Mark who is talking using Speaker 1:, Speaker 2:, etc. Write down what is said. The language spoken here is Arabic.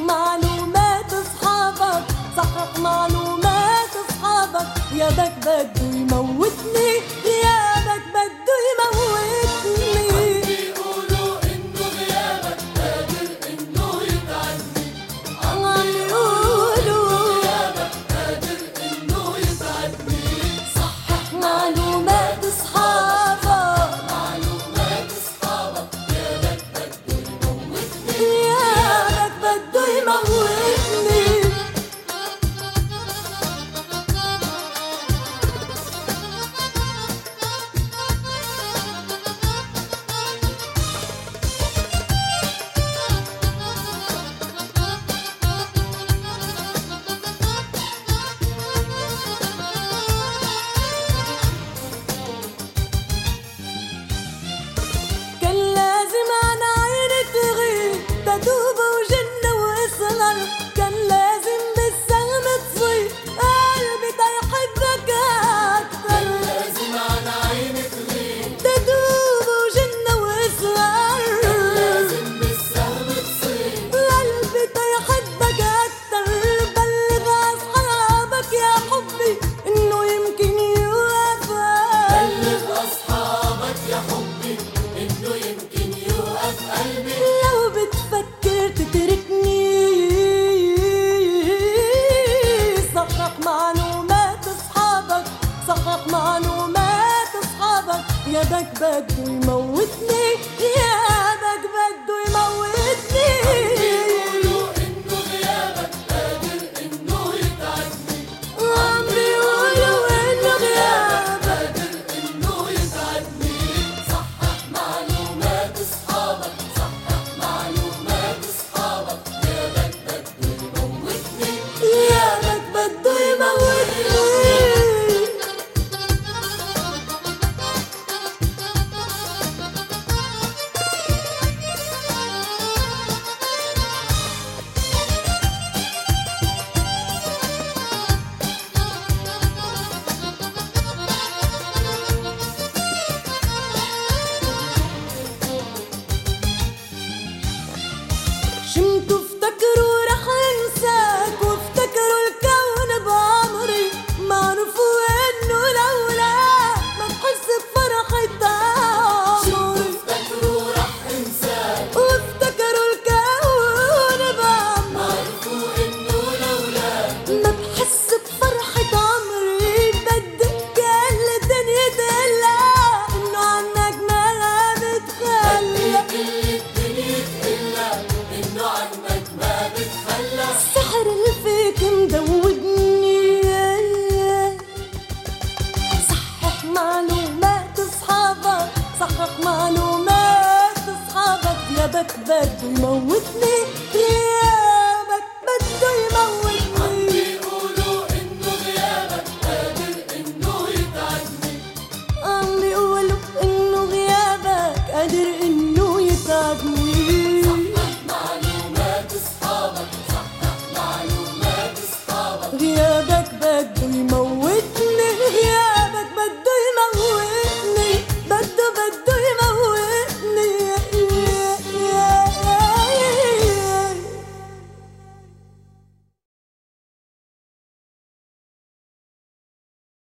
Speaker 1: معلومات اصحابك، صحح معلومات اصحابك، غيابك بده يموتني، غيابك بده يموتني.
Speaker 2: بيقولوا انه غيابك قادر انه يتعبني،
Speaker 1: عم يقولوا
Speaker 2: غيابك قادر انه يتعبني.
Speaker 1: صحح معلومات اصحابك،
Speaker 2: معلومات اصحابك، غيابك بده يموتني،
Speaker 1: غيابك بده يموتني. كان لازم عن عيني تغيب تدوب وجن وإصغر، كان لازم بالسهم تصيب قلبي تيحبك أكتر.
Speaker 2: لازم عن عيني تغيب
Speaker 1: تدوب وجن وإصغر،
Speaker 2: لازم بالسهم تصيب
Speaker 1: قلبي تيحبك أكتر. بلغ أصحابك يا حبي إنه يمكن يوافق،
Speaker 2: بلغ اصحابك يا حبي انه يمكن يوقف قلبي.
Speaker 1: لو بتفكر تتركني. صحح معلومات اصحابك، صحح معلومات اصحابك، غيابك بده يموتني، غيابك